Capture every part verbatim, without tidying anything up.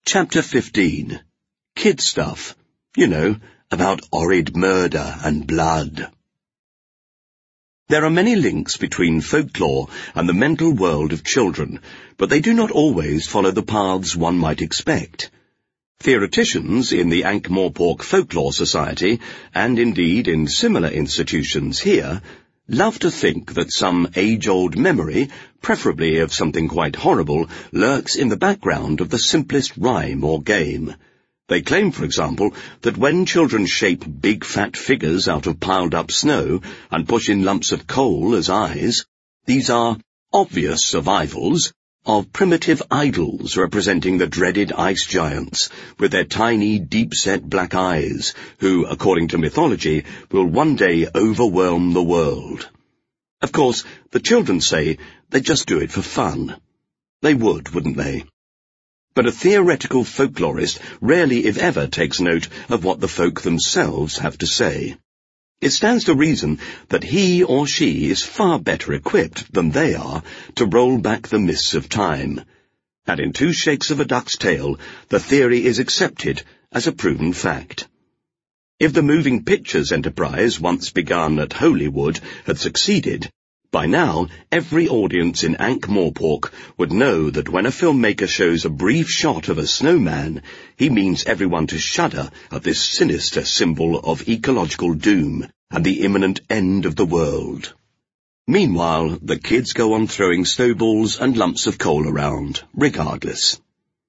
Chapter fifteen. Kid stuff. You know, about horrid murder and blood. There are many links between folklore and the mental world of children, but they do not always follow the paths one might expect. Theoreticians in the Ankh-Morpork Folklore Society, and indeed in similar institutions here, love to think that some age-old memory, preferably of something quite horrible, lurks in the background of the simplest rhyme or game. They claim, for example, that when children shape big fat figures out of piled-up snow and push in lumps of coal as eyes, these are obvious survivals of primitive idols representing the dreaded ice giants, with their tiny, deep-set black eyes, who, according to mythology, will one day overwhelm the world. Of course, the children say they just do it for fun. They would, wouldn't they? But a theoretical folklorist rarely, if ever, takes note of what the folk themselves have to say. It stands to reason that he or she is far better equipped than they are to roll back the mists of time. And in two shakes of a duck's tail, the theory is accepted as a proven fact. If the moving pictures enterprise, once begun at Holywood, had succeeded, by now every audience in Ankh-Morpork would know that when a filmmaker shows a brief shot of a snowman, he means everyone to shudder at this sinister symbol of ecological doom and the imminent end of the world. Meanwhile, the kids go on throwing snowballs and lumps of coal around, regardless.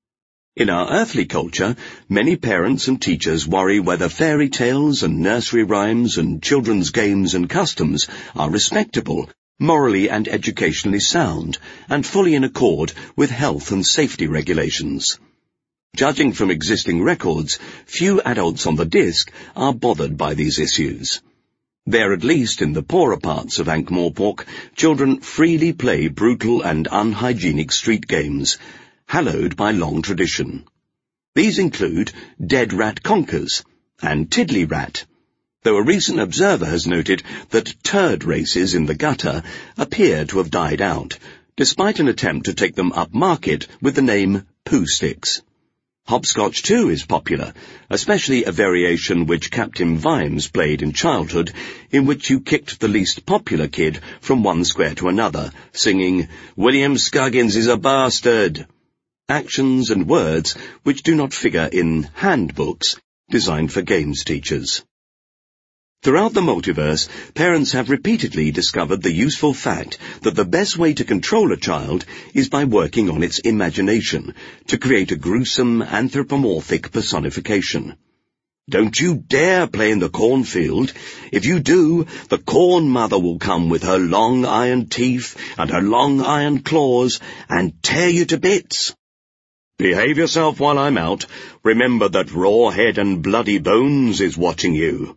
In our earthly culture, many parents and teachers worry whether fairy tales and nursery rhymes and children's games and customs are respectable, morally and educationally sound, and fully in accord with health and safety regulations. Judging from existing records, few adults on the disc are bothered by these issues. There, at least in the poorer parts of Ankh-Morpork, children freely play brutal and unhygienic street games, hallowed by long tradition. These include Dead Rat Conkers and Tiddly Rat, though a recent observer has noted that turd races in the gutter appear to have died out, despite an attempt to take them upmarket with the name Poo Sticks. Hopscotch too is popular, especially a variation which Captain Vimes played in childhood, in which you kicked the least popular kid from one square to another, singing, "William Scuggins is a bastard!" Actions and words which do not figure in handbooks designed for games teachers. Throughout the multiverse, parents have repeatedly discovered the useful fact that the best way to control a child is by working on its imagination, to create a gruesome anthropomorphic personification. Don't you dare play in the cornfield. If you do, the corn mother will come with her long iron teeth and her long iron claws and tear you to bits. Behave yourself while I'm out. Remember that raw head and bloody bones is watching you.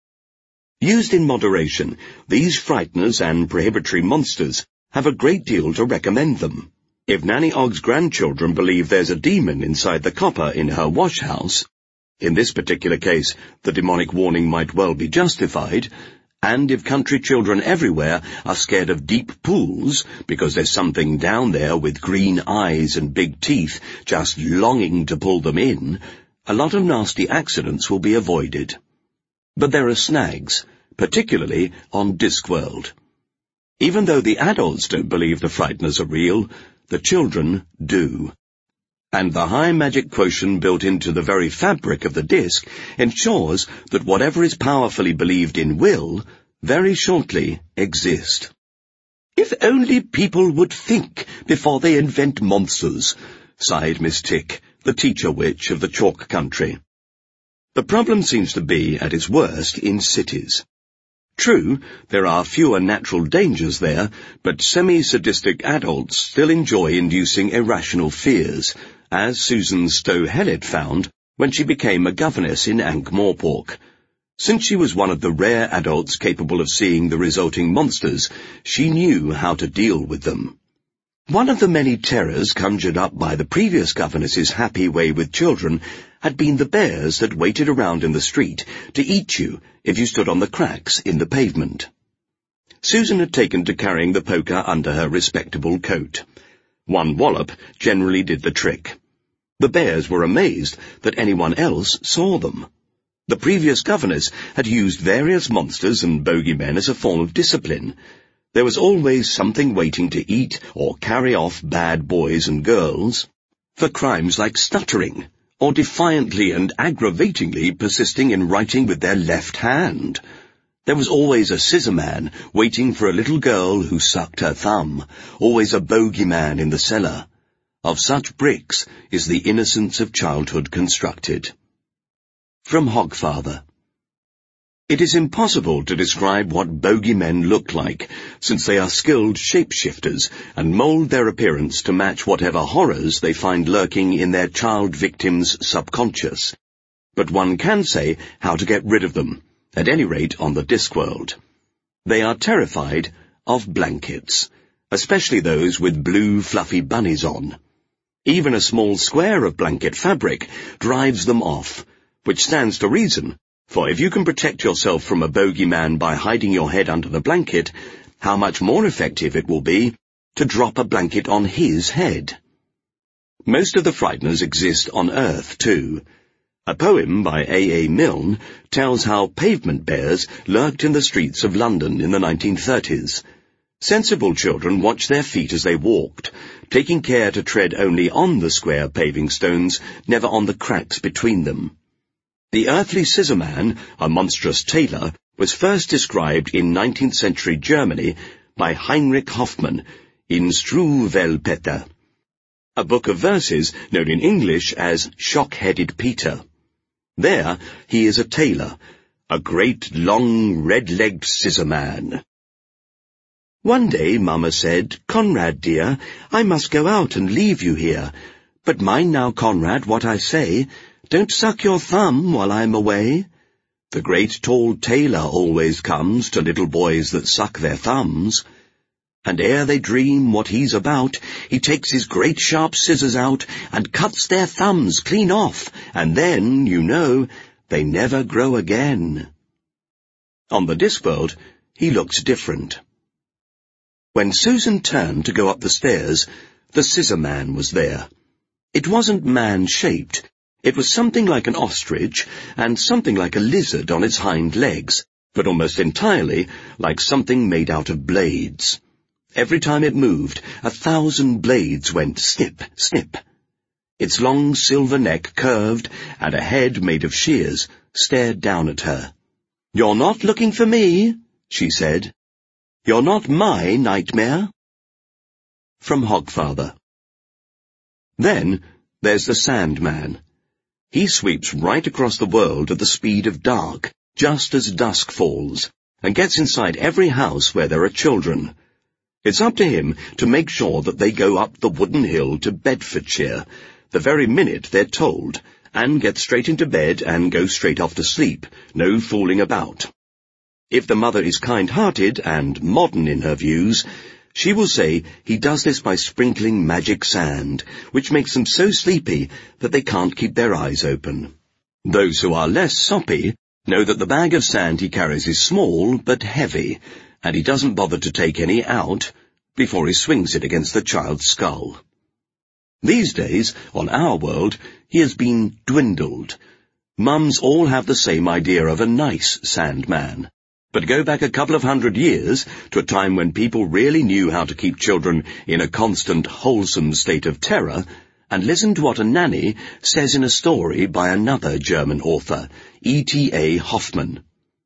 Used in moderation, these frighteners and prohibitory monsters have a great deal to recommend them. If Nanny Ogg's grandchildren believe there's a demon inside the copper in her wash house, in this particular case the demonic warning might well be justified, and if country children everywhere are scared of deep pools because there's something down there with green eyes and big teeth just longing to pull them in, a lot of nasty accidents will be avoided. But there are snags, particularly on Discworld. Even though the adults don't believe the frighteners are real, the children do. And the high magic quotient built into the very fabric of the disc ensures that whatever is powerfully believed in will, very shortly exist. If only people would think before they invent monsters, sighed Miss Tick, the teacher witch of the chalk country. The problem seems to be, at its worst, in cities. True, there are fewer natural dangers there, but semi-sadistic adults still enjoy inducing irrational fears, as Susan Stowe-Hellett found when she became a governess in Ankh-Morpork. Since she was one of the rare adults capable of seeing the resulting monsters, she knew how to deal with them. One of the many terrors conjured up by the previous governess's happy way with children had been the bears that waited around in the street to eat you if you stood on the cracks in the pavement. Susan had taken to carrying the poker under her respectable coat. One wallop generally did the trick. The bears were amazed that anyone else saw them. The previous governors had used various monsters and bogeymen as a form of discipline. There was always something waiting to eat or carry off bad boys and girls for crimes like stuttering, or defiantly and aggravatingly persisting in writing with their left hand. There was always a scissor man waiting for a little girl who sucked her thumb, always a bogeyman in the cellar. Of such bricks is the innocence of childhood constructed. From Hogfather. It is impossible to describe what bogeymen look like, since they are skilled shapeshifters and mould their appearance to match whatever horrors they find lurking in their child victims' subconscious. But one can say how to get rid of them, at any rate on the Discworld. They are terrified of blankets, especially those with blue fluffy bunnies on. Even a small square of blanket fabric drives them off, which stands to reason, for if you can protect yourself from a bogeyman by hiding your head under the blanket, how much more effective it will be to drop a blanket on his head. Most of the frighteners exist on Earth, too. A poem by A. A. Milne tells how pavement bears lurked in the streets of London in the nineteen thirties. Sensible children watched their feet as they walked, taking care to tread only on the square paving stones, never on the cracks between them. The earthly scissor man, a monstrous tailor, was first described in nineteenth century Germany by Heinrich Hoffmann in Struwwelpeter, a book of verses known in English as Shock-Headed Peter. There he is a tailor, a great, long, red-legged scissor man. One day Mamma said, "Conrad, dear, I must go out and leave you here. But mind now, Conrad, what I say. Don't suck your thumb while I'm away." The great tall tailor always comes to little boys that suck their thumbs. And ere they dream what he's about, he takes his great sharp scissors out and cuts their thumbs clean off, and then, you know, they never grow again. On the Discworld, he looks different. When Susan turned to go up the stairs, the scissor man was there. It wasn't man-shaped. It was something like an ostrich and something like a lizard on its hind legs, but almost entirely like something made out of blades. Every time it moved, a thousand blades went snip, snip. Its long silver neck curved, and a head made of shears stared down at her. "You're not looking for me," she said. "You're not my nightmare." From Hogfather. Then there's the Sandman. He sweeps right across the world at the speed of dark, just as dusk falls, and gets inside every house where there are children. It's up to him to make sure that they go up the wooden hill to Bedfordshire, the very minute they're told, and get straight into bed and go straight off to sleep, no fooling about. If the mother is kind-hearted and modern in her views, she will say he does this by sprinkling magic sand, which makes them so sleepy that they can't keep their eyes open. Those who are less soppy know that the bag of sand he carries is small but heavy, and he doesn't bother to take any out before he swings it against the child's skull. These days, on our world, he has been dwindled. Mums all have the same idea of a nice Sandman. But go back a couple of hundred years to a time when people really knew how to keep children in a constant, wholesome state of terror, and listen to what a nanny says in a story by another German author, E T A Hoffmann.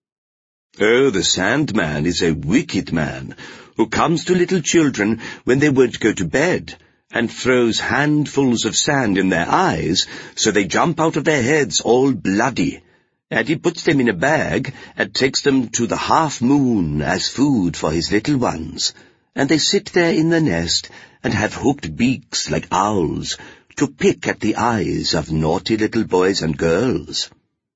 "Oh, the Sandman is a wicked man, who comes to little children when they won't go to bed, and throws handfuls of sand in their eyes, so they jump out of their heads all bloody. And he puts them in a bag and takes them to the half-moon as food for his little ones, and they sit there in the nest and have hooked beaks like owls to pick at the eyes of naughty little boys and girls."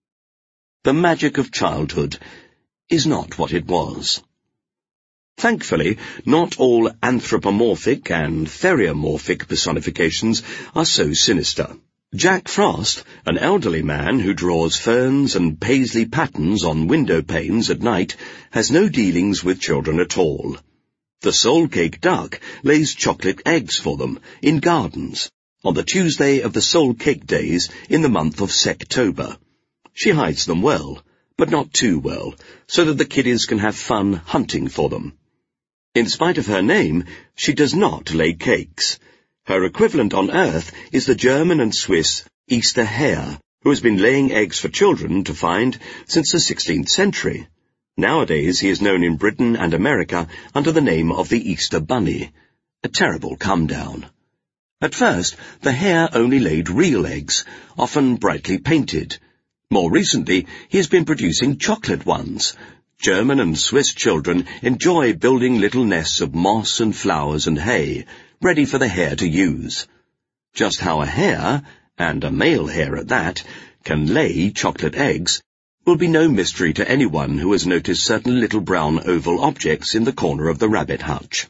The magic of childhood is not what it was. Thankfully, not all anthropomorphic and theriomorphic personifications are so sinister. Jack Frost, an elderly man who draws ferns and paisley patterns on window panes at night, has no dealings with children at all. The soul-cake duck lays chocolate eggs for them in gardens, on the Tuesday of the Soul Cake Days in the month of Sectober. She hides them well, but not too well, so that the kiddies can have fun hunting for them. In spite of her name, she does not lay cakes. Her equivalent on Earth is the German and Swiss Easter hare, who has been laying eggs for children to find since the sixteenth century. Nowadays he is known in Britain and America under the name of the Easter Bunny. A terrible come-down. At first, the hare only laid real eggs, often brightly painted. More recently, he has been producing chocolate ones. German and Swiss children enjoy building little nests of moss and flowers and hay, ready for the hare to use. Just how a hare, and a male hare at that, can lay chocolate eggs will be no mystery to anyone who has noticed certain little brown oval objects in the corner of the rabbit hutch.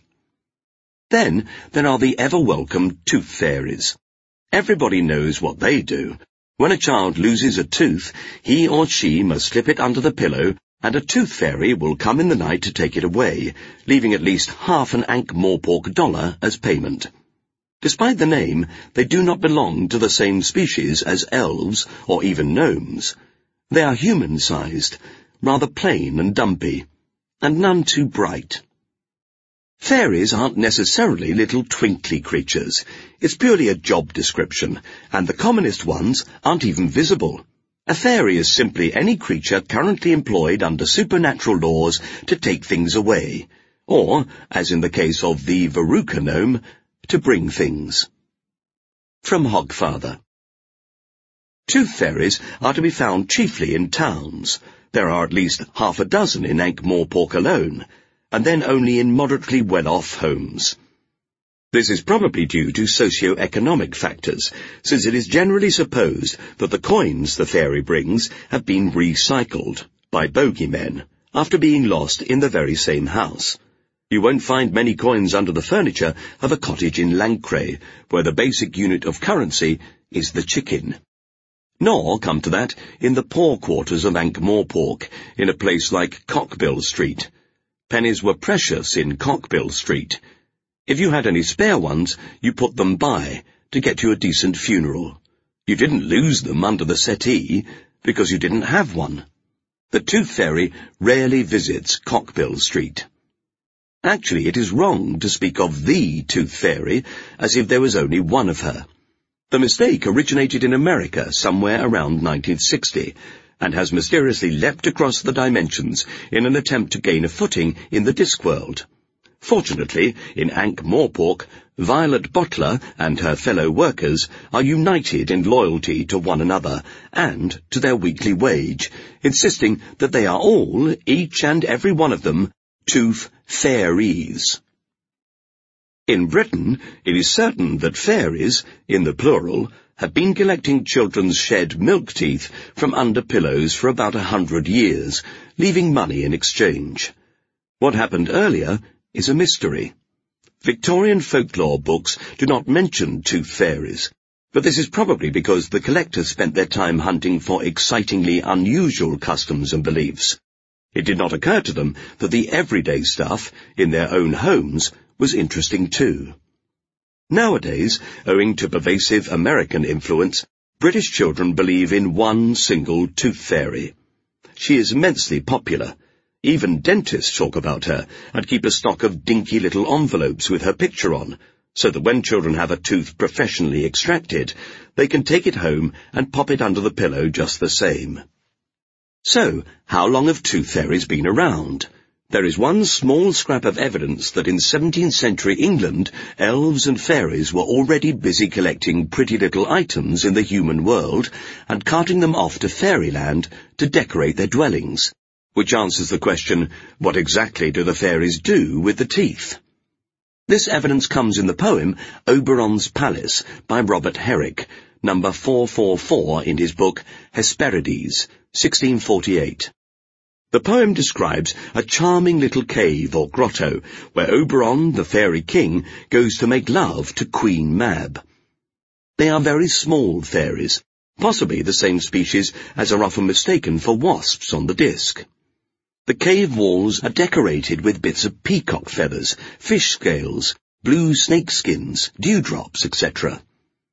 Then there are the ever-welcome tooth fairies. Everybody knows what they do. When a child loses a tooth, he or she must slip it under the pillow, and a tooth fairy will come in the night to take it away, leaving at least half an Ankh-Morpork dollar as payment. Despite the name, they do not belong to the same species as elves or even gnomes. They are human-sized, rather plain and dumpy, and none too bright. Fairies aren't necessarily little twinkly creatures. It's purely a job description, and the commonest ones aren't even visible. A fairy is simply any creature currently employed under supernatural laws to take things away, or, as in the case of the Veruca gnome, to bring things. From Hogfather. Tooth fairies are to be found chiefly in towns. There are at least half a dozen in Ankh-Morpork alone, and then only in moderately well-off homes. This is probably due to socio-economic factors, since it is generally supposed that the coins the fairy brings have been recycled by bogeymen after being lost in the very same house. You won't find many coins under the furniture of a cottage in Lancre, where the basic unit of currency is the chicken. Nor, come to that, in the poor quarters of Ankh-Morpork, in a place like Cockbill Street. Pennies were precious in Cockbill Street. If you had any spare ones, you put them by to get you a decent funeral. You didn't lose them under the settee, because you didn't have one. The Tooth Fairy rarely visits Cockbill Street. Actually, it is wrong to speak of the Tooth Fairy as if there was only one of her. The mistake originated in America somewhere around nineteen sixty, and has mysteriously leapt across the dimensions in an attempt to gain a footing in the Discworld. Fortunately, in Ankh-Morpork, Violet Bottler and her fellow workers are united in loyalty to one another and to their weekly wage, insisting that they are all, each and every one of them, Tooth Fairies. In Britain, it is certain that fairies, in the plural, have been collecting children's shed milk teeth from under pillows for about a hundred years, leaving money in exchange. What happened earlier is a mystery. Victorian folklore books do not mention tooth fairies, but this is probably because the collectors spent their time hunting for excitingly unusual customs and beliefs. It did not occur to them that the everyday stuff, in their own homes, was interesting too. Nowadays, owing to pervasive American influence, British children believe in one single tooth fairy. She is immensely popular. Even dentists talk about her and keep a stock of dinky little envelopes with her picture on, so that when children have a tooth professionally extracted, they can take it home and pop it under the pillow just the same. So, how long have tooth fairies been around? There is one small scrap of evidence that in seventeenth century England, elves and fairies were already busy collecting pretty little items in the human world and carting them off to fairyland to decorate their dwellings. Which answers the question, what exactly do the fairies do with the teeth? This evidence comes in the poem Oberon's Palace by Robert Herrick, number four forty-four in his book Hesperides, sixteen forty-eight. The poem describes a charming little cave or grotto where Oberon, the fairy king, goes to make love to Queen Mab. They are very small fairies, possibly the same species as are often mistaken for wasps on the disc. The cave walls are decorated with bits of peacock feathers, fish scales, blue snake skins, dewdrops, et cetera.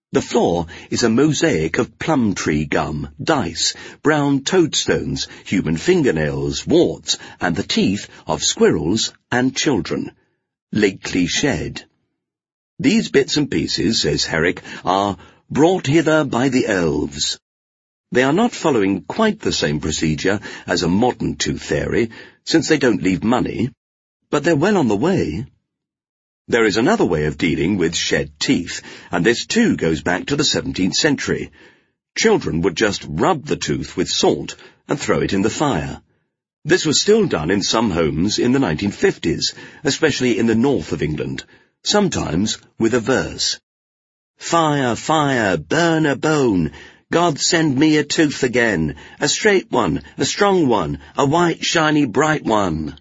The floor is a mosaic of plum tree gum, dice, brown toadstones, human fingernails, warts, and the teeth of squirrels and children, lately shed. These bits and pieces, says Herrick, are brought hither by the elves. They are not following quite the same procedure as a modern tooth fairy, since they don't leave money, but they're well on the way. There is another way of dealing with shed teeth, and this too goes back to the seventeenth century. Children would just rub the tooth with salt and throw it in the fire. This was still done in some homes in the nineteen fifties, especially in the north of England, sometimes with a verse. Fire, fire, burn a bone, God send me a tooth again, a straight one, a strong one, a white, shiny, bright one.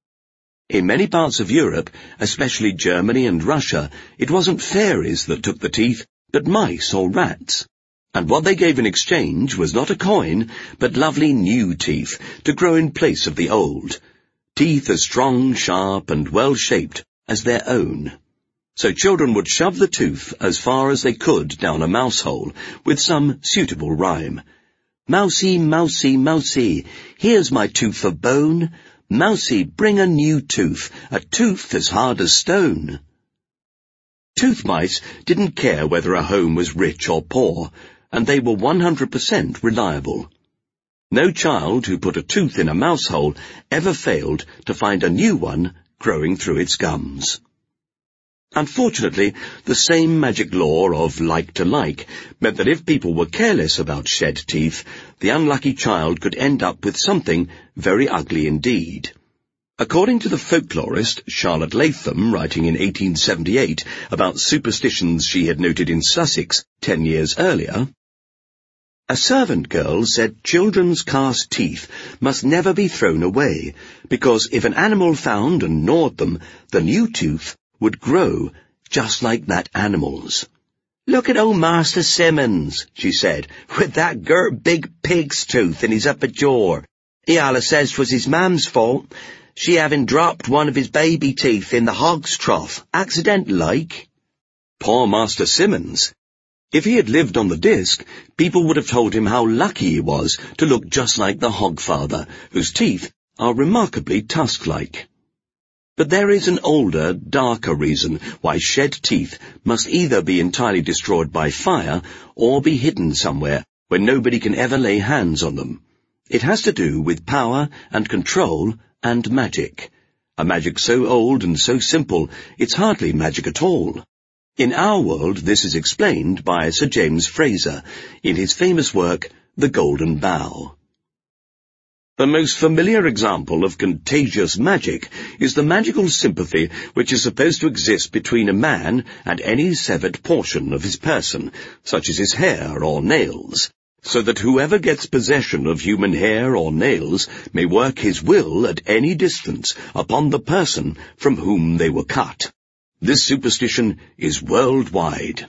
In many parts of Europe, especially Germany and Russia, it wasn't fairies that took the teeth, but mice or rats. And what they gave in exchange was not a coin, but lovely new teeth to grow in place of the old. Teeth as strong, sharp, and well-shaped as their own. So children would shove the tooth as far as they could down a mouse hole with some suitable rhyme. Mousey, mousey, mousey, here's my tooth of bone. Mousey, bring a new tooth, a tooth as hard as stone. Tooth mice didn't care whether a home was rich or poor, and they were one hundred percent reliable. No child who put a tooth in a mouse hole ever failed to find a new one growing through its gums. Unfortunately, the same magic law of like to like meant that if people were careless about shed teeth, the unlucky child could end up with something very ugly indeed. According to the folklorist Charlotte Latham, writing in eighteen seventy-eight about superstitions she had noted in Sussex ten years earlier, a servant girl said children's cast teeth must never be thrown away, because if an animal found and gnawed them, the new tooth would grow just like that animal's. Look at old Master Simmons, she said, with that gert big pig's tooth in his upper jaw. He allus says 'twas his mam's fault, she having dropped one of his baby teeth in the hog's trough, accident-like. Poor Master Simmons. If he had lived on the disc, people would have told him how lucky he was to look just like the Hogfather, whose teeth are remarkably tusk-like. But there is an older, darker reason why shed teeth must either be entirely destroyed by fire or be hidden somewhere where nobody can ever lay hands on them. It has to do with power and control and magic. A magic so old and so simple, it's hardly magic at all. In our world, this is explained by Sir James Frazer in his famous work, The Golden Bough. The most familiar example of contagious magic is the magical sympathy which is supposed to exist between a man and any severed portion of his person, such as his hair or nails, so that whoever gets possession of human hair or nails may work his will at any distance upon the person from whom they were cut. This superstition is worldwide.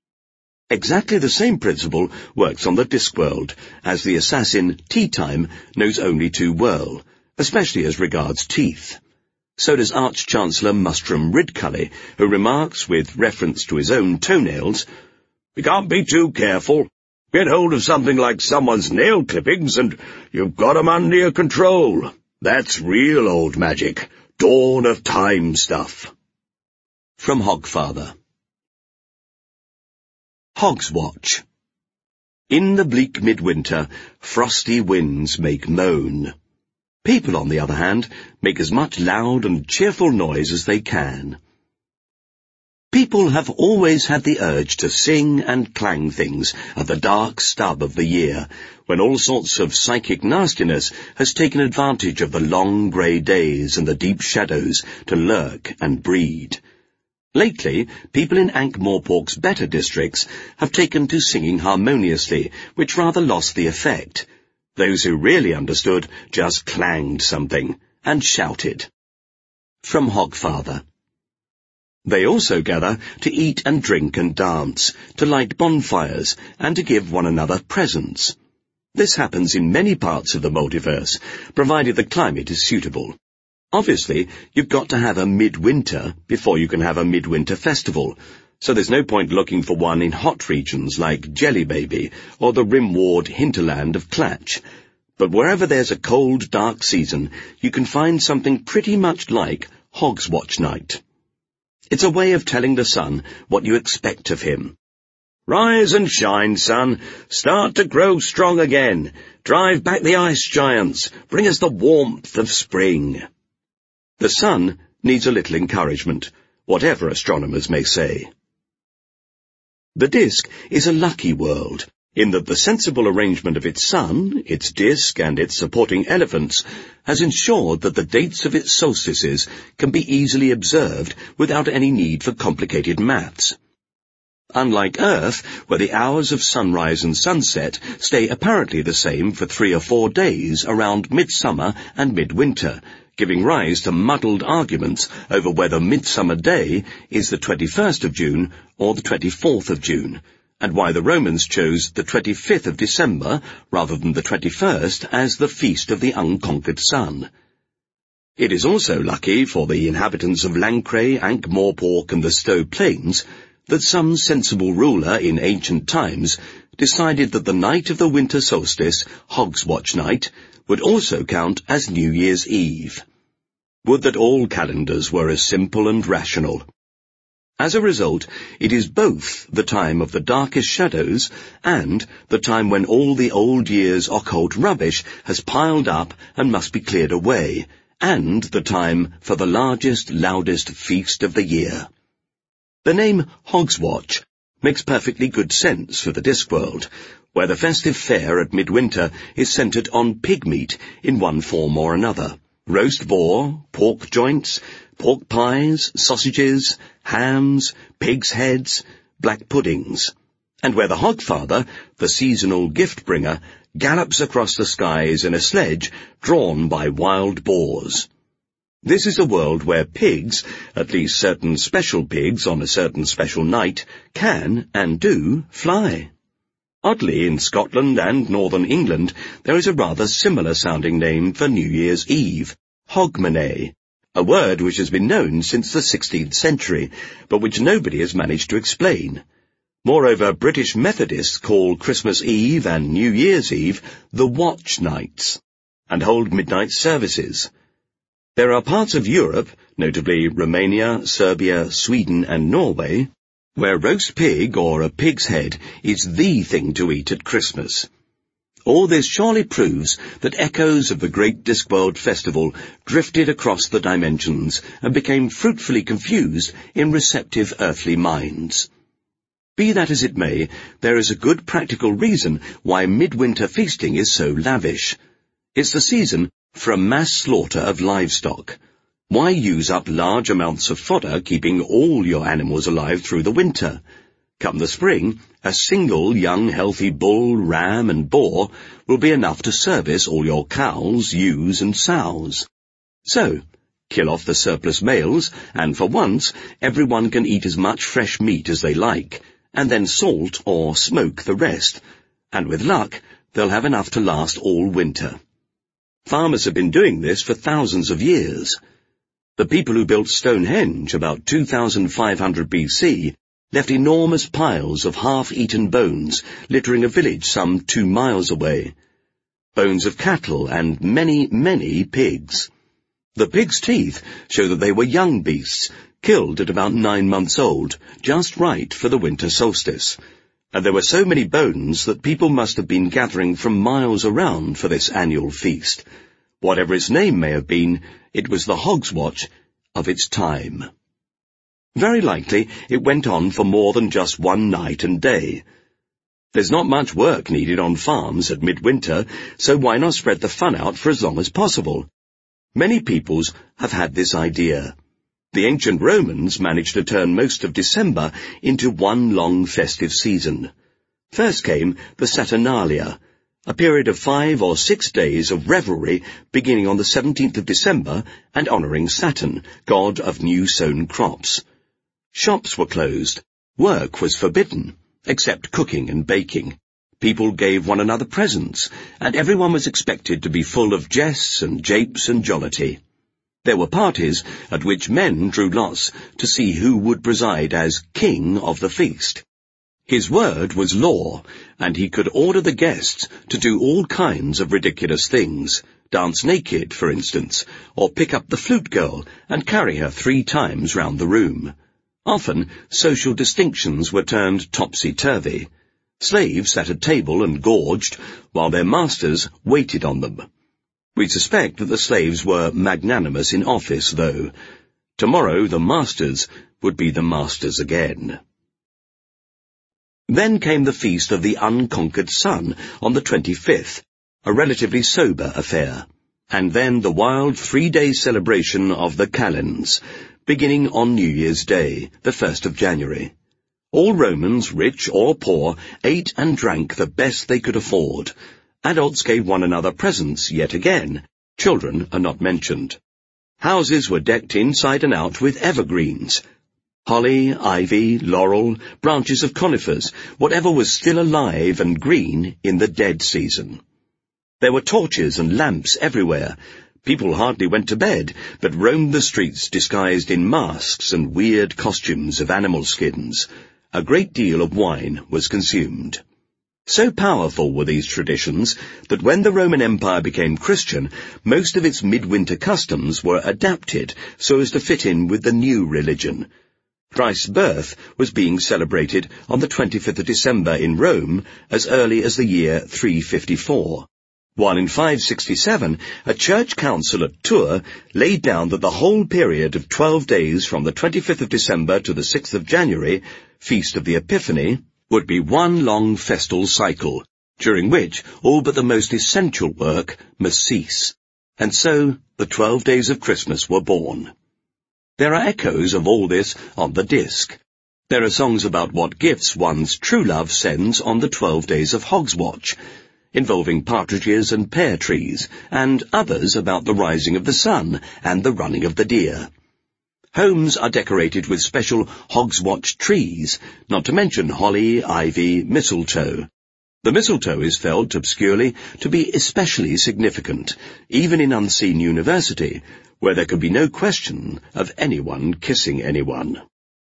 Exactly the same principle works on the Discworld, as the assassin Tea Time knows only too well, especially as regards teeth. So does Arch-Chancellor Mustrum Ridcully, who remarks, with reference to his own toenails, "We can't be too careful. Get hold of something like someone's nail clippings and you've got 'em under your control. That's real old magic, dawn of time stuff." From Hogfather. Hog's Watch. In the bleak midwinter, frosty winds make moan. People, on the other hand, make as much loud and cheerful noise as they can. People have always had the urge to sing and clang things at the dark stub of the year, when all sorts of psychic nastiness has taken advantage of the long grey days and the deep shadows to lurk and breed. Lately, people in Ankh-Morpork's better districts have taken to singing harmoniously, which rather lost the effect. Those who really understood just clanged something and shouted. From Hogfather. They also gather to eat and drink and dance, to light bonfires, and to give one another presents. This happens in many parts of the multiverse, provided the climate is suitable. Obviously, you've got to have a midwinter before you can have a midwinter festival, so there's no point looking for one in hot regions like Jelly Baby or the rim-ward hinterland of Clatch. But wherever there's a cold, dark season, you can find something pretty much like Hogswatch Night. It's a way of telling the sun what you expect of him. Rise and shine, sun. Start to grow strong again. Drive back the ice giants. Bring us the warmth of spring. The sun needs a little encouragement, whatever astronomers may say. The disk is a lucky world, in that the sensible arrangement of its sun, its disk, and its supporting elephants has ensured that the dates of its solstices can be easily observed without any need for complicated maths. Unlike Earth, where the hours of sunrise and sunset stay apparently the same for three or four days around midsummer and midwinter, giving rise to muddled arguments over whether Midsummer Day is the twenty-first of June or the twenty-fourth of June, and why the Romans chose the twenty-fifth of December rather than the twenty-first as the feast of the unconquered sun. It is also lucky for the inhabitants of Lancre, Ankh-Morpork and the Stow Plains that some sensible ruler in ancient times decided that the night of the winter solstice, Hogswatch Night, would also count as New Year's Eve. Would that all calendars were as simple and rational. As a result, it is both the time of the darkest shadows and the time when all the old year's occult rubbish has piled up and must be cleared away, and the time for the largest, loudest feast of the year. The name Hogswatch makes perfectly good sense for the Discworld, where the festive fare at midwinter is centred on pig meat in one form or another. Roast boar, pork joints, pork pies, sausages, hams, pig's heads, black puddings, and where the Hogfather, the seasonal gift-bringer, gallops across the skies in a sledge drawn by wild boars. This is a world where pigs, at least certain special pigs on a certain special night, can, and do, fly. Oddly, in Scotland and northern England, there is a rather similar-sounding name for New Year's Eve, Hogmanay, a word which has been known since the sixteenth century, but which nobody has managed to explain. Moreover, British Methodists call Christmas Eve and New Year's Eve the Watch Nights, and hold midnight services. There are parts of Europe, notably Romania, Serbia, Sweden and Norway, where roast pig or a pig's head is the thing to eat at Christmas. All this surely proves that echoes of the great Discworld festival drifted across the dimensions and became fruitfully confused in receptive earthly minds. Be that as it may, there is a good practical reason why midwinter feasting is so lavish. It's the season for a mass slaughter of livestock. Why use up large amounts of fodder keeping all your animals alive through the winter? Come the spring, a single young healthy bull, ram and boar will be enough to service all your cows, ewes and sows. So, kill off the surplus males, and for once everyone can eat as much fresh meat as they like, and then salt or smoke the rest, and with luck they'll have enough to last all winter. Farmers have been doing this for thousands of years. The people who built Stonehenge about two thousand five hundred B C left enormous piles of half-eaten bones littering a village some two miles away. Bones of cattle and many, many pigs. The pigs' teeth show that they were young beasts, killed at about nine months old, just right for the winter solstice. And there were so many bones that people must have been gathering from miles around for this annual feast. Whatever its name may have been, it was the Hogswatch of its time. Very likely it went on for more than just one night and day. There's not much work needed on farms at midwinter, so why not spread the fun out for as long as possible? Many peoples have had this idea. The ancient Romans managed to turn most of December into one long festive season. First came the Saturnalia, a period of five or six days of revelry beginning on the seventeenth of December and honouring Saturn, god of new-sown crops. Shops were closed. Work was forbidden, except cooking and baking. People gave one another presents, and everyone was expected to be full of jests and japes and jollity. There were parties at which men drew lots to see who would preside as king of the feast. His word was law, and he could order the guests to do all kinds of ridiculous things, dance naked, for instance, or pick up the flute girl and carry her three times round the room. Often, social distinctions were turned topsy-turvy. Slaves sat at table and gorged, while their masters waited on them. We suspect that the slaves were magnanimous in office, though. Tomorrow the masters would be the masters again. Then came the feast of the unconquered sun on the twenty-fifth, a relatively sober affair, and then the wild three-day celebration of the Kalends, beginning on New Year's Day, the first of January. All Romans, rich or poor, ate and drank the best they could afford. Adults gave one another presents yet again. Children are not mentioned. Houses were decked inside and out with evergreens. Holly, ivy, laurel, branches of conifers, whatever was still alive and green in the dead season. There were torches and lamps everywhere. People hardly went to bed, but roamed the streets disguised in masks and weird costumes of animal skins. A great deal of wine was consumed. So powerful were these traditions that when the Roman Empire became Christian, most of its midwinter customs were adapted so as to fit in with the new religion. Christ's birth was being celebrated on the twenty-fifth of December in Rome as early as the year three fifty-four, while in five sixty-seven a church council at Tours laid down that the whole period of twelve days from the twenty-fifth of December to the sixth of January, Feast of the Epiphany, would be one long festal cycle, during which all but the most essential work must cease. And so the twelve days of Christmas were born. There are echoes of all this on the disc. There are songs about what gifts one's true love sends on the twelve days of Hogswatch, involving partridges and pear trees, and others about the rising of the sun and the running of the deer. Homes are decorated with special Hogswatch trees, not to mention holly, ivy, mistletoe. The mistletoe is felt, obscurely, to be especially significant, even in Unseen University, where there can be no question of anyone kissing anyone.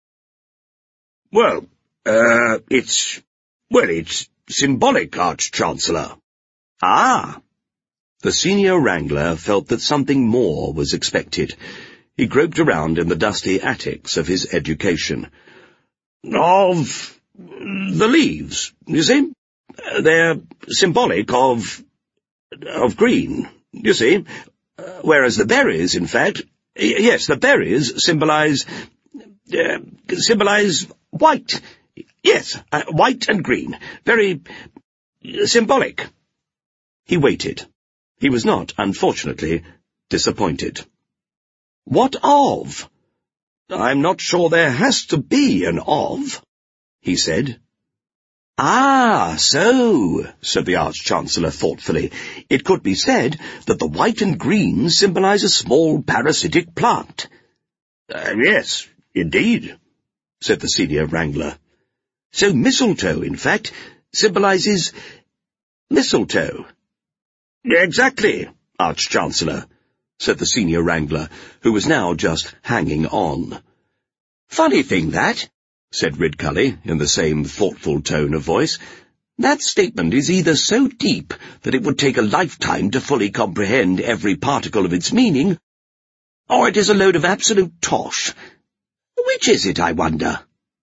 Well, uh, it's... well, it's symbolic, Arch-Chancellor. Ah! The senior wrangler felt that something more was expected. He groped around in the dusty attics of his education. Of the leaves, you see? They're symbolic of... of green, you see? Whereas the berries, in fact... yes, the berries symbolize... Uh, symbolize white. Yes, uh, white and green. Very symbolic. He waited. He was not, unfortunately, disappointed. What of? I'm not sure there has to be an of, he said. Ah, so, said the Arch-Chancellor thoughtfully. It could be said that the white and green symbolize a small parasitic plant. Uh, yes, indeed, said the senior wrangler. So mistletoe, in fact, symbolizes mistletoe. Exactly, Arch-Chancellor, said the senior wrangler, who was now just hanging on. Funny thing, that, said Ridcully, in the same thoughtful tone of voice. That statement is either so deep that it would take a lifetime to fully comprehend every particle of its meaning, or it is a load of absolute tosh. Which is it, I wonder?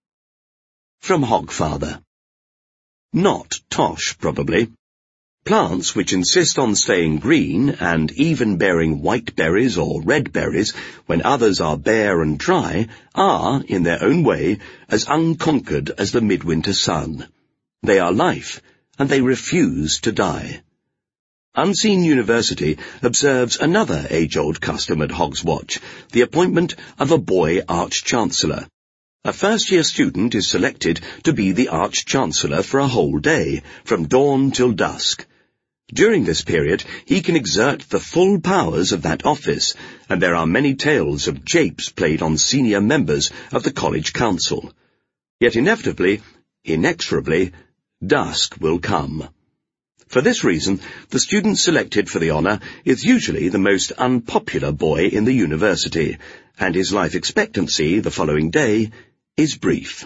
From Hogfather. Not tosh, probably. Plants which insist on staying green and even bearing white berries or red berries when others are bare and dry are, in their own way, as unconquered as the midwinter sun. They are life, and they refuse to die. Unseen University observes another age-old custom at Hogswatch, the appointment of a boy Arch-Chancellor. A first-year student is selected to be the Arch-Chancellor for a whole day, from dawn till dusk. During this period, he can exert the full powers of that office, and there are many tales of japes played on senior members of the college council. Yet inevitably, inexorably, dusk will come. For this reason, the student selected for the honour is usually the most unpopular boy in the university, and his life expectancy the following day is brief.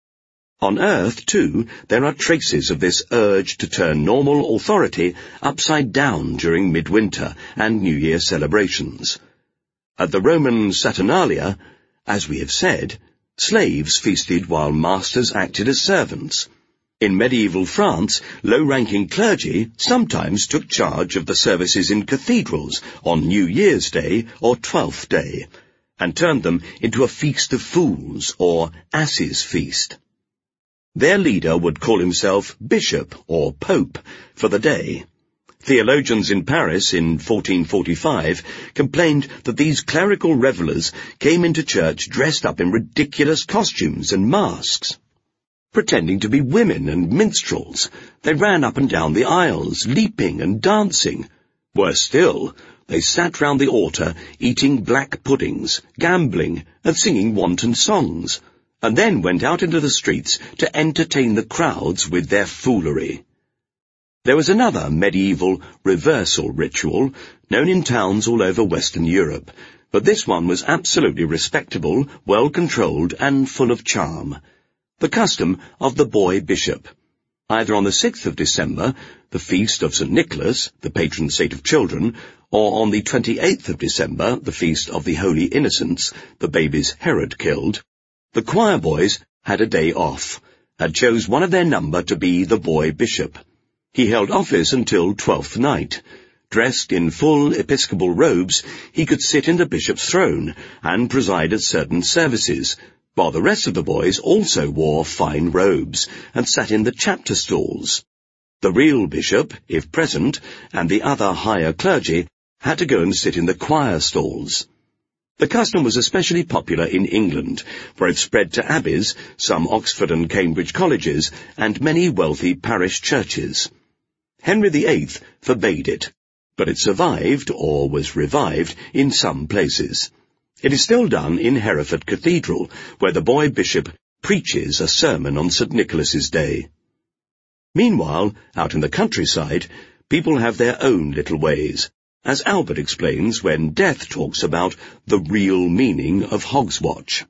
On Earth, too, there are traces of this urge to turn normal authority upside down during midwinter and New Year celebrations. At the Roman Saturnalia, as we have said, slaves feasted while masters acted as servants. In medieval France, low-ranking clergy sometimes took charge of the services in cathedrals on New Year's Day or Twelfth Day, and turned them into a feast of fools or asses' feast. Their leader would call himself bishop or pope for the day. Theologians in Paris in fourteen forty-five complained that these clerical revellers came into church dressed up in ridiculous costumes and masks. Pretending to be women and minstrels, they ran up and down the aisles, leaping and dancing. Worse still, they sat round the altar eating black puddings, gambling, and singing wanton songs, and then went out into the streets to entertain the crowds with their foolery. There was another medieval reversal ritual, known in towns all over Western Europe, but this one was absolutely respectable, well-controlled, and full of charm. The custom of the boy bishop. Either on the sixth of December, the feast of Saint Nicholas, the patron saint of children, or on the twenty-eighth of December, the feast of the Holy Innocents, the babies Herod killed, the choir boys had a day off, and chose one of their number to be the boy bishop. He held office until Twelfth Night. Dressed in full episcopal robes, he could sit in the bishop's throne and preside at certain services, while the rest of the boys also wore fine robes and sat in the chapter stalls. The real bishop, if present, and the other higher clergy had to go and sit in the choir stalls. The custom was especially popular in England, where it spread to abbeys, some Oxford and Cambridge colleges, and many wealthy parish churches. Henry the Eighth forbade it, but it survived, or was revived, in some places. It is still done in Hereford Cathedral, where the boy bishop preaches a sermon on Saint Nicholas's Day. Meanwhile, out in the countryside, people have their own little ways, as Albert explains when Death talks about the real meaning of Hogswatch.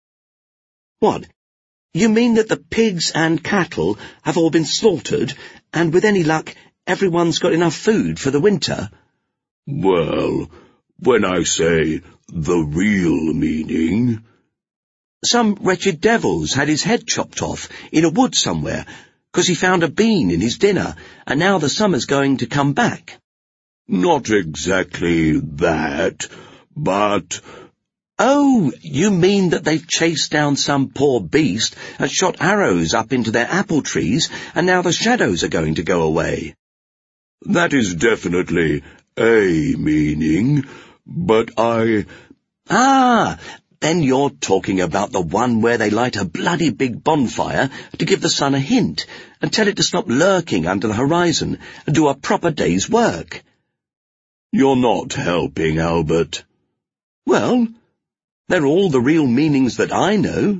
What? You mean that the pigs and cattle have all been slaughtered, and with any luck, everyone's got enough food for the winter? Well, when I say the real meaning... Some wretched devil's had his head chopped off in a wood somewhere, 'cause he found a bean in his dinner, and now the summer's going to come back. Not exactly that, but... Oh, you mean that they've chased down some poor beast and shot arrows up into their apple trees, and now the shadows are going to go away? That is definitely a meaning, but I... Ah, then you're talking about the one where they light a bloody big bonfire to give the sun a hint, and tell it to stop lurking under the horizon, and do a proper day's work. You're not helping, Albert. Well, they're all the real meanings that I know.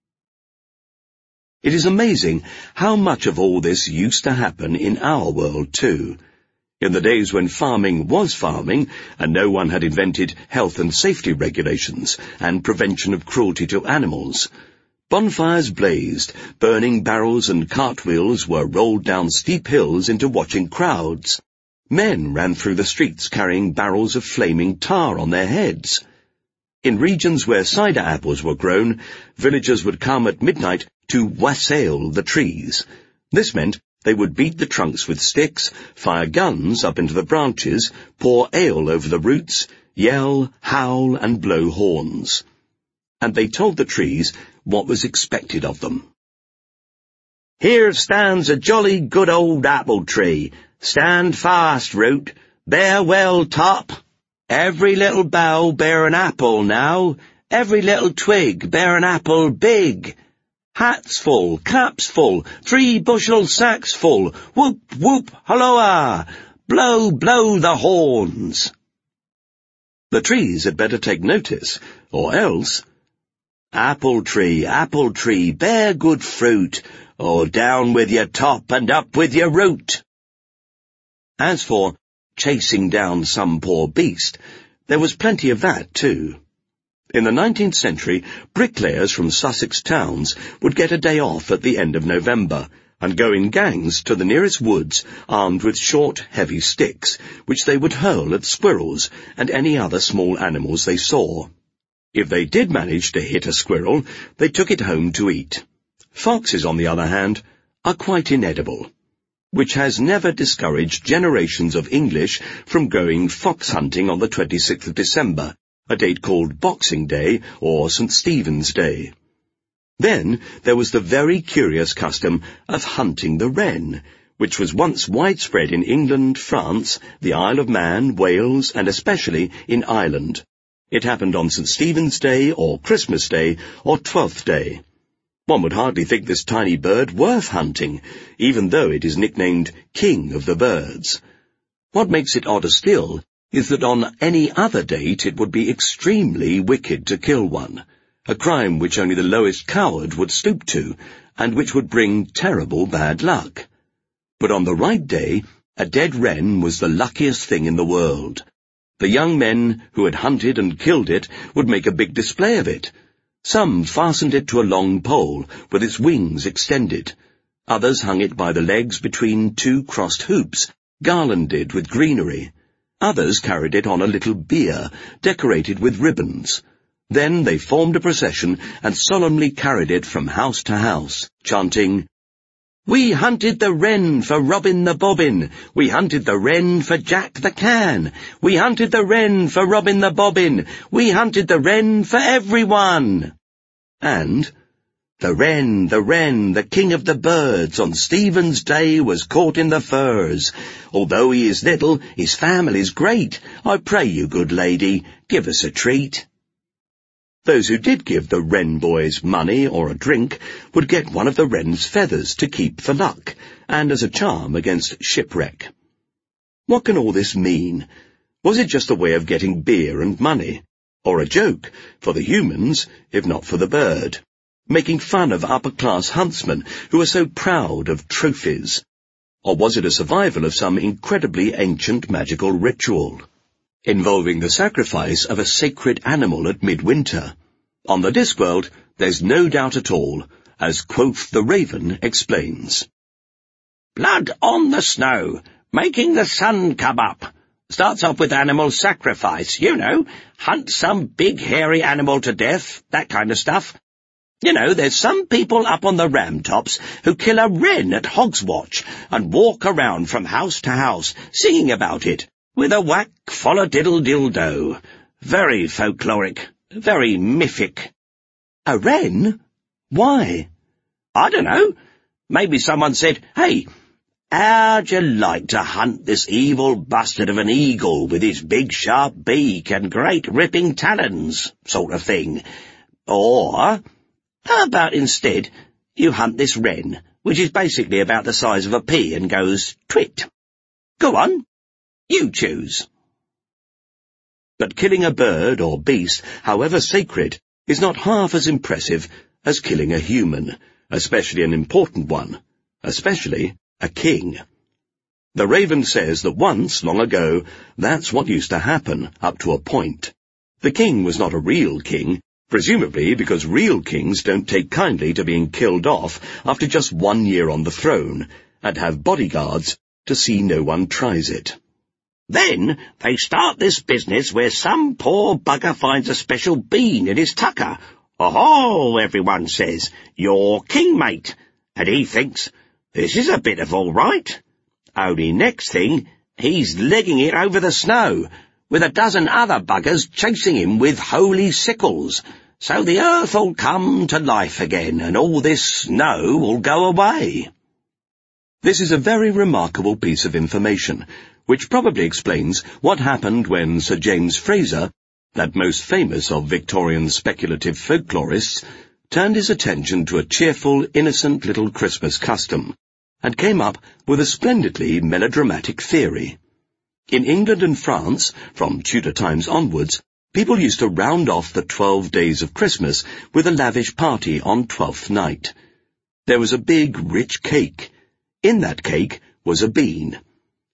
It is amazing how much of all this used to happen in our world, too. In the days when farming was farming, and no one had invented health and safety regulations and prevention of cruelty to animals, bonfires blazed, burning barrels and cartwheels were rolled down steep hills into watching crowds. Men ran through the streets carrying barrels of flaming tar on their heads. In regions where cider apples were grown, villagers would come at midnight to wassail the trees. This meant they would beat the trunks with sticks, fire guns up into the branches, pour ale over the roots, yell, howl, and blow horns. And they told the trees what was expected of them. "Here stands a jolly good old apple tree. Stand fast, root. Bear well, top. Every little bough bear an apple now. Every little twig bear an apple big. Hats full, caps full, three bushel sacks full. Whoop, whoop, halloa! Blow, blow the horns." The trees had better take notice, or else... "Apple tree, apple tree, bear good fruit, or down with your top and up with your root." As for chasing down some poor beast, there was plenty of that too. In the nineteenth century, bricklayers from Sussex towns would get a day off at the end of November and go in gangs to the nearest woods armed with short, heavy sticks, which they would hurl at squirrels and any other small animals they saw. If they did manage to hit a squirrel, they took it home to eat. Foxes, on the other hand, are quite inedible, which has never discouraged generations of English from going fox hunting on the twenty-sixth of December, a date called Boxing Day or Saint Stephen's Day. Then there was the very curious custom of hunting the wren, which was once widespread in England, France, the Isle of Man, Wales, and especially in Ireland. It happened on Saint Stephen's Day or Christmas Day or Twelfth Day. One would hardly think this tiny bird worth hunting, even though it is nicknamed King of the Birds. What makes it odder still is that on any other date it would be extremely wicked to kill one, a crime which only the lowest coward would stoop to, and which would bring terrible bad luck. But on the right day, a dead wren was the luckiest thing in the world. The young men who had hunted and killed it would make a big display of it. Some fastened it to a long pole with its wings extended. Others hung it by the legs between two crossed hoops, garlanded with greenery. Others carried it on a little bier, decorated with ribbons. Then they formed a procession and solemnly carried it from house to house, chanting, "We hunted the wren for Robin the Bobbin. We hunted the wren for Jack the Can. We hunted the wren for Robin the Bobbin. We hunted the wren for everyone." And, "The wren, the wren, the king of the birds, on Stephen's Day was caught in the furze. Although he is little, his family's great. I pray you, good lady, give us a treat." Those who did give the wren boys money or a drink would get one of the wren's feathers to keep for luck, and as a charm against shipwreck. What can all this mean? Was it just a way of getting beer and money? Or a joke, for the humans, if not for the bird? Making fun of upper-class huntsmen who are so proud of trophies? Or was it a survival of some incredibly ancient magical ritual, involving the sacrifice of a sacred animal at midwinter? On the Discworld, there's no doubt at all, as Quoth the Raven explains. Blood on the snow, making the sun come up. Starts off with animal sacrifice, you know, hunt some big hairy animal to death, that kind of stuff. You know, there's some people up on the Ramtops who kill a wren at Hogswatch and walk around from house to house singing about it, with a whack follow-diddle-diddle-do. Very folkloric, very mythic. A wren? Why? I don't know. Maybe someone said, "Hey, how'd you like to hunt this evil bastard of an eagle with his big sharp beak and great ripping talons," sort of thing. Or, how about instead you hunt this wren, which is basically about the size of a pea and goes twit? Go on. You choose. But killing a bird or beast, however sacred, is not half as impressive as killing a human, especially an important one, especially a king. The Raven says that once, long ago, that's what used to happen, up to a point. The king was not a real king, presumably because real kings don't take kindly to being killed off after just one year on the throne, and have bodyguards to see no one tries it. Then they start this business where some poor bugger finds a special bean in his tucker. "Oh, everyone says, you're king, mate." And he thinks, "This is a bit of all right." Only next thing, he's legging it over the snow, with a dozen other buggers chasing him with holy sickles. So the earth will come to life again, and all this snow will go away. This is a very remarkable piece of information, which probably explains what happened when Sir James Frazer, that most famous of Victorian speculative folklorists, turned his attention to a cheerful, innocent little Christmas custom, and came up with a splendidly melodramatic theory. In England and France, from Tudor times onwards, people used to round off the twelve days of Christmas with a lavish party on Twelfth Night. There was a big, rich cake. In that cake was a bean.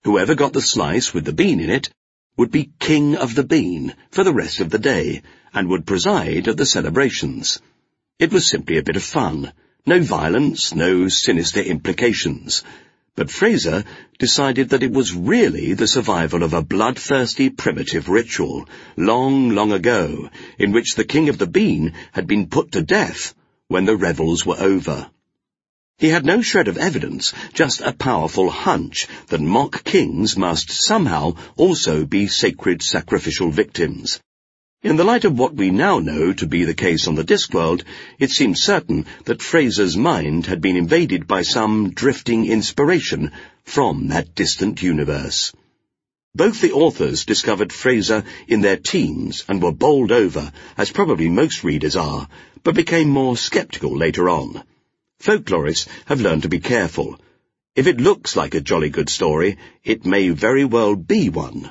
Whoever got the slice with the bean in it would be king of the bean for the rest of the day, and would preside at the celebrations. It was simply a bit of fun. No violence, no sinister implications. But Fraser decided that it was really the survival of a bloodthirsty primitive ritual, long, long ago, in which the king of the bean had been put to death when the revels were over. He had no shred of evidence, just a powerful hunch that mock kings must somehow also be sacred sacrificial victims. In the light of what we now know to be the case on the Discworld, it seems certain that Fraser's mind had been invaded by some drifting inspiration from that distant universe. Both the authors discovered Fraser in their teens and were bowled over, as probably most readers are, but became more sceptical later on. Folklorists have learned to be careful. If it looks like a jolly good story, it may very well be one.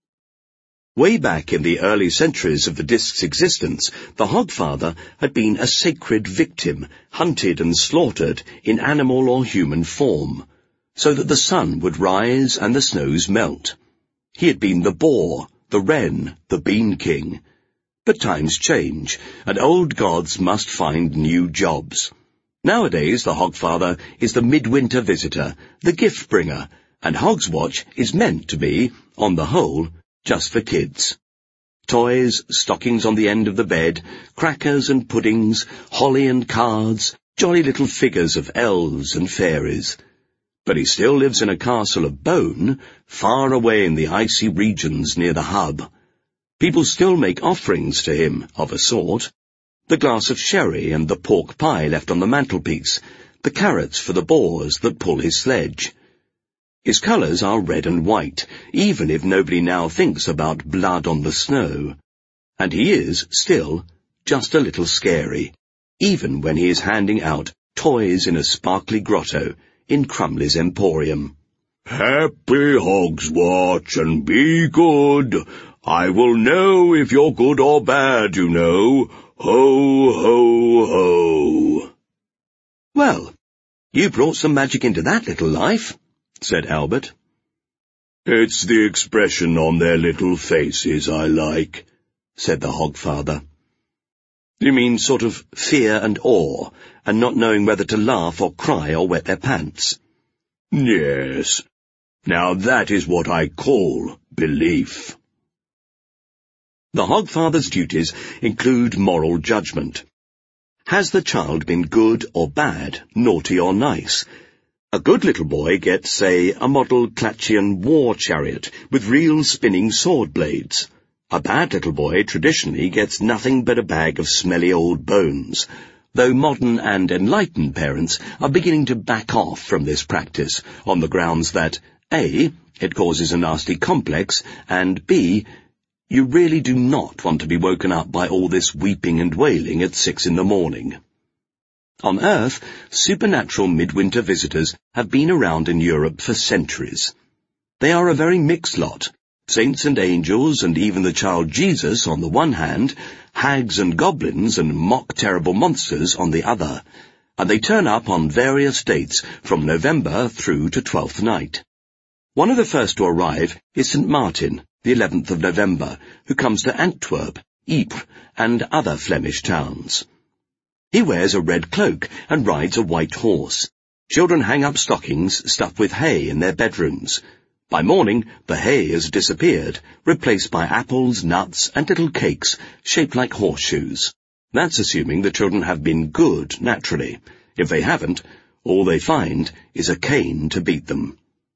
Way back in the early centuries of the Disc's existence, the Hogfather had been a sacred victim, hunted and slaughtered in animal or human form, so that the sun would rise and the snows melt. He had been the boar, the wren, the bean king. But times change, and old gods must find new jobs. Nowadays the Hogfather is the midwinter visitor, the gift-bringer, and Hogswatch is meant to be, on the whole, just for kids. Toys, stockings on the end of the bed, crackers and puddings, holly and cards, jolly little figures of elves and fairies. But he still lives in a castle of bone, far away in the icy regions near the hub. People still make offerings to him, of a sort. The glass of sherry and the pork pie left on the mantelpiece, the carrots for the boars that pull his sledge. His colours are red and white, even if nobody now thinks about blood on the snow. And he is, still, just a little scary, even when he is handing out toys in a sparkly grotto in Crumley's Emporium. Happy Hogswatch, and be good. I will know if you're good or bad, you know. Ho, ho, ho. Well, you brought some magic into that little life, said Albert. It's the expression on their little faces I like, said the Hogfather. You mean sort of fear and awe, and not knowing whether to laugh or cry or wet their pants? Yes. Now that is what I call belief. The Hogfather's duties include moral judgment. Has the child been good or bad, naughty or nice? A good little boy gets, say, a model Clatchian war chariot with real spinning sword blades. A bad little boy traditionally gets nothing but a bag of smelly old bones, though modern and enlightened parents are beginning to back off from this practice on the grounds that, A, it causes a nasty complex, and B, you really do not want to be woken up by all this weeping and wailing at six in the morning. On Earth, supernatural midwinter visitors have been around in Europe for centuries. They are a very mixed lot, saints and angels and even the child Jesus on the one hand, hags and goblins and mock terrible monsters on the other, and they turn up on various dates from November through to Twelfth Night. One of the first to arrive is Saint Martin, the eleventh of November, who comes to Antwerp, Ypres, and other Flemish towns. He wears a red cloak and rides a white horse. Children hang up stockings stuffed with hay in their bedrooms. By morning, the hay has disappeared, replaced by apples, nuts, and little cakes shaped like horseshoes. That's assuming the children have been good, naturally. If they haven't, all they find is a cane to beat them.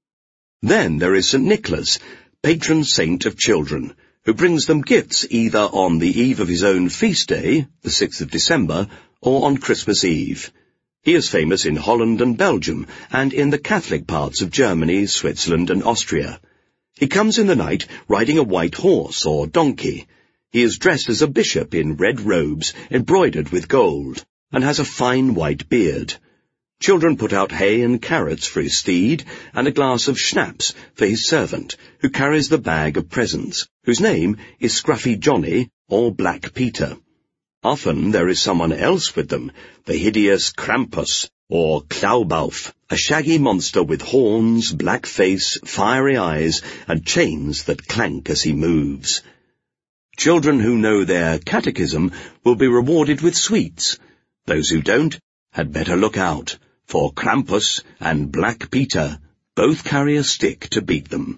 Then there is Saint Nicholas, patron saint of children, who brings them gifts either on the eve of his own feast day, the sixth of December, or on Christmas Eve. He is famous in Holland and Belgium, and in the Catholic parts of Germany, Switzerland, and Austria. He comes in the night riding a white horse or donkey. He is dressed as a bishop in red robes embroidered with gold, and has a fine white beard. Children put out hay and carrots for his steed, and a glass of schnapps for his servant, who carries the bag of presents, whose name is Scruffy Johnny or Black Peter. Often there is someone else with them, the hideous Krampus, or Klaubauf, a shaggy monster with horns, black face, fiery eyes, and chains that clank as he moves. Children who know their catechism will be rewarded with sweets. Those who don't had better look out, for Krampus and Black Peter both carry a stick to beat them.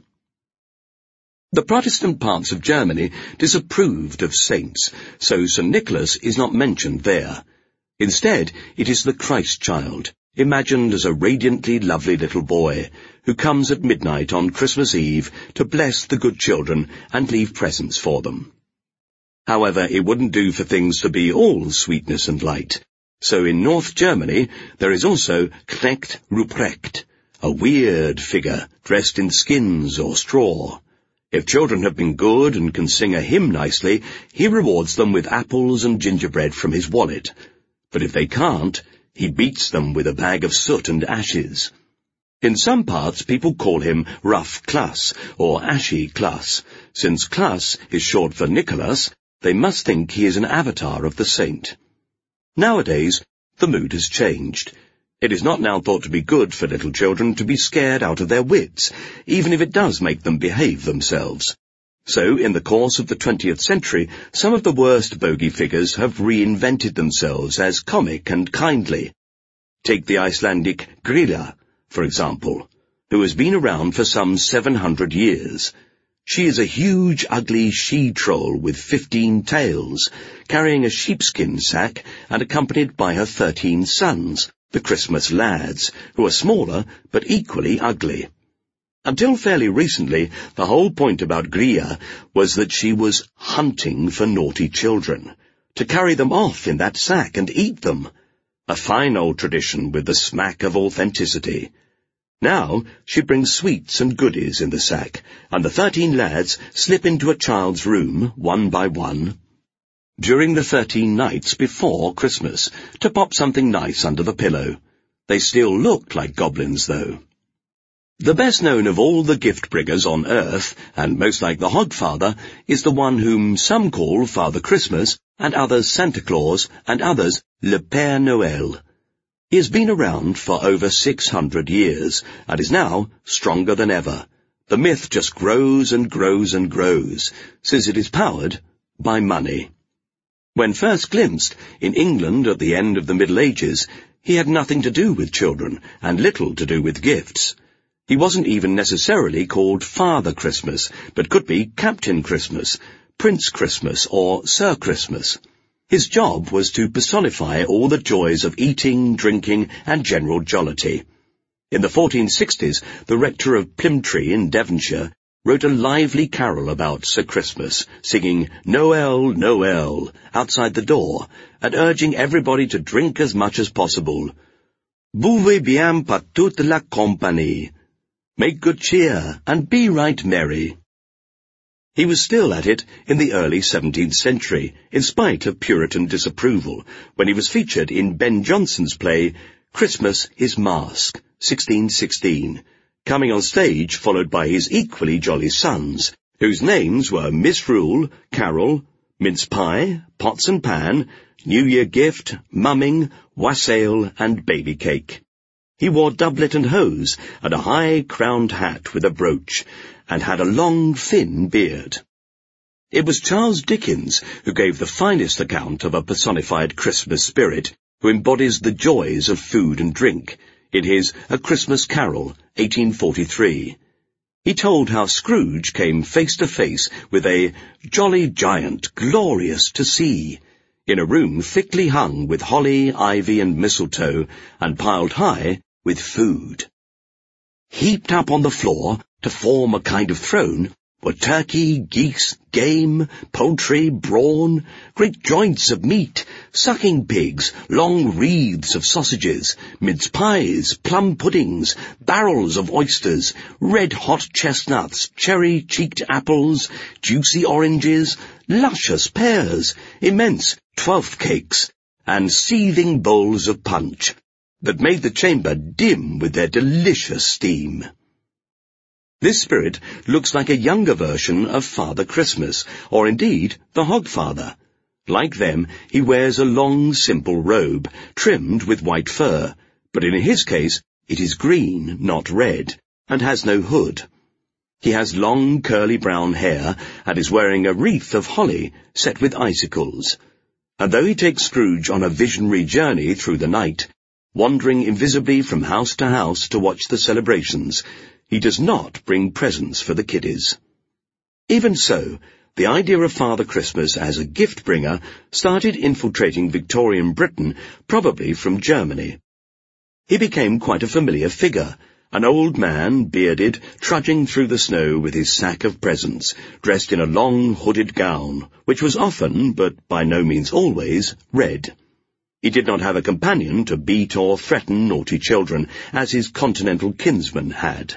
The Protestant parts of Germany disapproved of saints, so Saint Nicholas is not mentioned there. Instead, it is the Christ child, imagined as a radiantly lovely little boy, who comes at midnight on Christmas Eve to bless the good children and leave presents for them. However, it wouldn't do for things to be all sweetness and light, so in North Germany there is also Knecht Ruprecht, a weird figure dressed in skins or straw. If children have been good and can sing a hymn nicely, he rewards them with apples and gingerbread from his wallet. But if they can't, he beats them with a bag of soot and ashes. In some parts, people call him Rough Klaas, or Ashy Klaas. Since Klaas is short for Nicholas, they must think he is an avatar of the saint. Nowadays, the mood has changed. It is not now thought to be good for little children to be scared out of their wits, even if it does make them behave themselves. So, in the course of the twentieth century, some of the worst bogey figures have reinvented themselves as comic and kindly. Take the Icelandic Grýla, for example, who has been around for some seven hundred years. She is a huge, ugly she-troll with fifteen tails, carrying a sheepskin sack and accompanied by her thirteen sons, the Christmas lads, who are smaller but equally ugly. Until fairly recently, the whole point about Grýla was that she was hunting for naughty children, to carry them off in that sack and eat them. A fine old tradition with the smack of authenticity. Now she brings sweets and goodies in the sack, and the thirteen lads slip into a child's room, one by one, during the thirteen nights before Christmas, to pop something nice under the pillow. They still look like goblins, though. The best known of all the gift-bringers on earth, and most like the Hogfather, is the one whom some call Father Christmas, and others Santa Claus, and others Le Père Noël. He has been around for over six hundred years, and is now stronger than ever. The myth just grows and grows and grows, since it is powered by money. When first glimpsed, in England at the end of the Middle Ages, he had nothing to do with children, and little to do with gifts. He wasn't even necessarily called Father Christmas, but could be Captain Christmas, Prince Christmas, or Sir Christmas. His job was to personify all the joys of eating, drinking, and general jollity. In the fourteen sixties, the rector of Plymtree in Devonshire wrote a lively carol about Sir Christmas, singing Noël, Noël outside the door, and urging everybody to drink as much as possible. Buvez bien pour toute la compagnie. Make good cheer, and be right merry. He was still at it in the early seventeenth century, in spite of Puritan disapproval, when he was featured in Ben Jonson's play Christmas is Mask, sixteen sixteen, coming on stage followed by his equally jolly sons, whose names were Misrule, Carol, Mince Pie, Pots and Pan, New Year Gift, Mumming, Wassail, and Baby Cake. He wore doublet and hose, and a high-crowned hat with a brooch, and had a long, thin beard. It was Charles Dickens who gave the finest account of a personified Christmas spirit, who embodies the joys of food and drink, in his A Christmas Carol, eighteen forty-three. He told how Scrooge came face to face with a jolly giant glorious to see, in a room thickly hung with holly, ivy, and mistletoe, and piled high with food. Heaped up on the floor, to form a kind of throne, were turkey, geese, game, poultry, brawn, great joints of meat, sucking pigs, long wreaths of sausages, mince pies, plum puddings, barrels of oysters, red-hot chestnuts, cherry-cheeked apples, juicy oranges, luscious pears, immense twelfth cakes, and seething bowls of punch, that made the chamber dim with their delicious steam. This spirit looks like a younger version of Father Christmas, or indeed the Hogfather. Like them, he wears a long, simple robe, trimmed with white fur, but in his case, it is green, not red, and has no hood. He has long, curly brown hair, and is wearing a wreath of holly set with icicles. And though he takes Scrooge on a visionary journey through the night, wandering invisibly from house to house to watch the celebrations, he does not bring presents for the kiddies. Even so, the idea of Father Christmas as a gift-bringer started infiltrating Victorian Britain, probably from Germany. He became quite a familiar figure, an old man, bearded, trudging through the snow with his sack of presents, dressed in a long hooded gown, which was often, but by no means always, red. He did not have a companion to beat or threaten naughty children, as his continental kinsman had.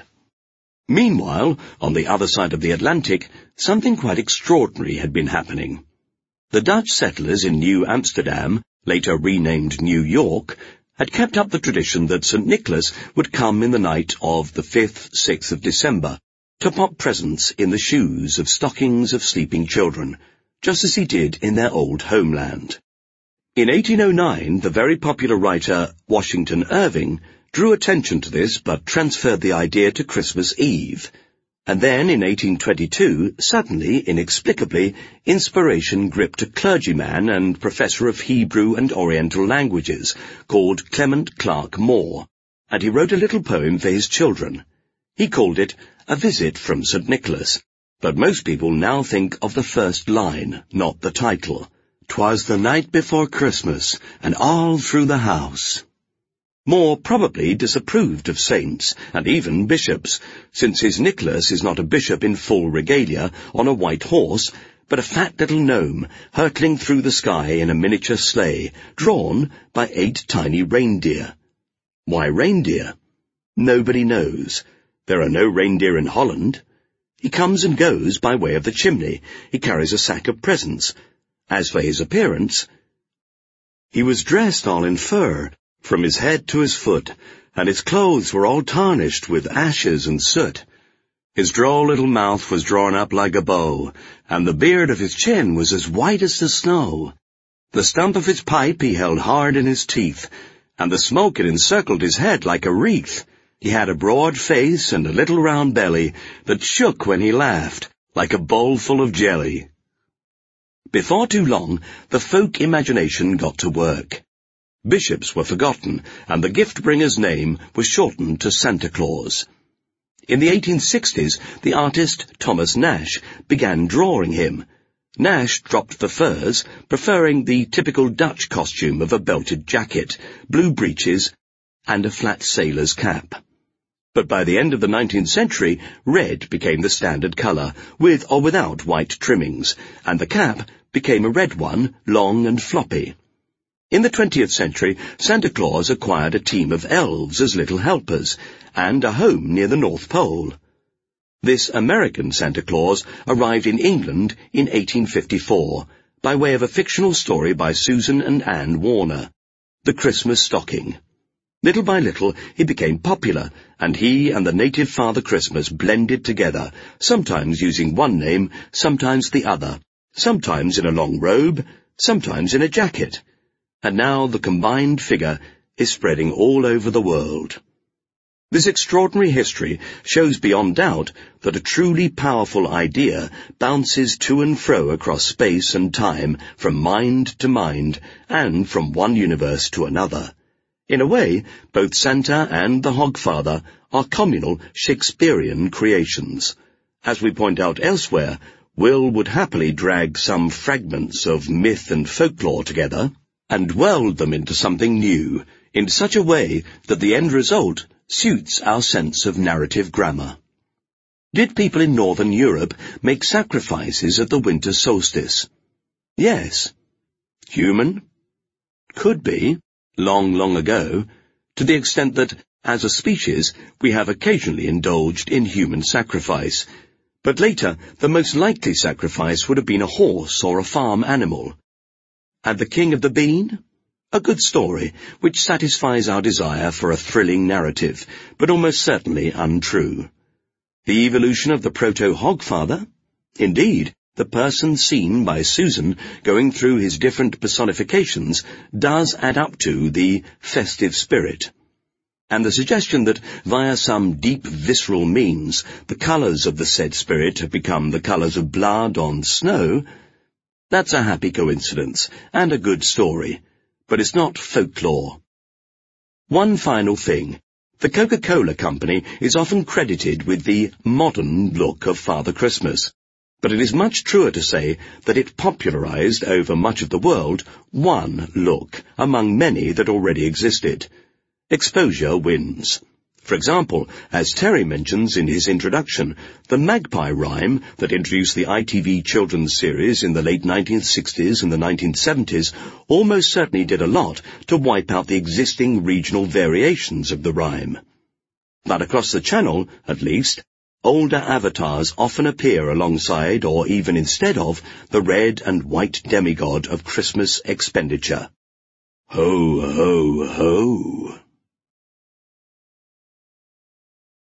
Meanwhile, on the other side of the Atlantic, something quite extraordinary had been happening. The Dutch settlers in New Amsterdam, later renamed New York, had kept up the tradition that Saint Nicholas would come in the night of the fifth, sixth of December to pop presents in the shoes of stockings of sleeping children, just as he did in their old homeland. In eighteen oh nine, the very popular writer Washington Irving drew attention to this but transferred the idea to Christmas Eve. And then, in eighteen twenty-two, suddenly, inexplicably, inspiration gripped a clergyman and professor of Hebrew and Oriental languages called Clement Clarke Moore, and he wrote a little poem for his children. He called it A Visit from Saint Nicholas, but most people now think of the first line, not the title. "'Twas the night before Christmas, and all through the house." Moore probably disapproved of saints, and even bishops, since his Nicholas is not a bishop in full regalia on a white horse, but a fat little gnome hurtling through the sky in a miniature sleigh, drawn by eight tiny reindeer. Why reindeer? Nobody knows. There are no reindeer in Holland. He comes and goes by way of the chimney. He carries a sack of presents. As for his appearance, he was dressed all in fur, from his head to his foot, and his clothes were all tarnished with ashes and soot. His droll little mouth was drawn up like a bow, and the beard of his chin was as white as the snow. The stump of his pipe he held hard in his teeth, and the smoke had encircled his head like a wreath. He had a broad face and a little round belly that shook when he laughed, like a bowl full of jelly. Before too long, the folk imagination got to work. Bishops were forgotten, and the gift-bringer's name was shortened to Santa Claus. In the eighteen sixties, the artist Thomas Nash began drawing him. Nash dropped the furs, preferring the typical Dutch costume of a belted jacket, blue breeches, and a flat sailor's cap. But by the end of the nineteenth century, red became the standard colour, with or without white trimmings, and the cap became a red one, long and floppy. In the twentieth century, Santa Claus acquired a team of elves as little helpers, and a home near the North Pole. This American Santa Claus arrived in England in eighteen fifty-four, by way of a fictional story by Susan and Anne Warner, The Christmas Stocking. Little by little, he became popular, and he and the native Father Christmas blended together, sometimes using one name, sometimes the other, sometimes in a long robe, sometimes in a jacket. And now the combined figure is spreading all over the world. This extraordinary history shows beyond doubt that a truly powerful idea bounces to and fro across space and time, from mind to mind, and from one universe to another. In a way, both Santa and the Hogfather are communal Shakespearean creations. As we point out elsewhere, Will would happily drag some fragments of myth and folklore together, and weld them into something new, in such a way that the end result suits our sense of narrative grammar. Did people in Northern Europe make sacrifices at the winter solstice? Yes. Human? Could be, long, long ago, to the extent that, as a species, we have occasionally indulged in human sacrifice. But later, the most likely sacrifice would have been a horse or a farm animal. And the King of the Bean? A good story, which satisfies our desire for a thrilling narrative, but almost certainly untrue. The evolution of the Proto-Hogfather? Indeed, The person seen by Susan going through his different personifications does add up to the festive spirit. And the suggestion that, via some deep visceral means, the colours of the said spirit have become the colours of blood on snow, that's a happy coincidence, and a good story, but it's not folklore. One final thing. The Coca-Cola Company is often credited with the modern look of Father Christmas, but it is much truer to say that it popularised over much of the world one look among many that already existed. Exposure wins. For example, as Terry mentions in his introduction, the Magpie rhyme that introduced the I T V children's series in the late nineteen sixties and the nineteen seventies almost certainly did a lot to wipe out the existing regional variations of the rhyme. But across the channel, at least, older avatars often appear alongside or even instead of the red and white demigod of Christmas expenditure. Ho, ho, ho!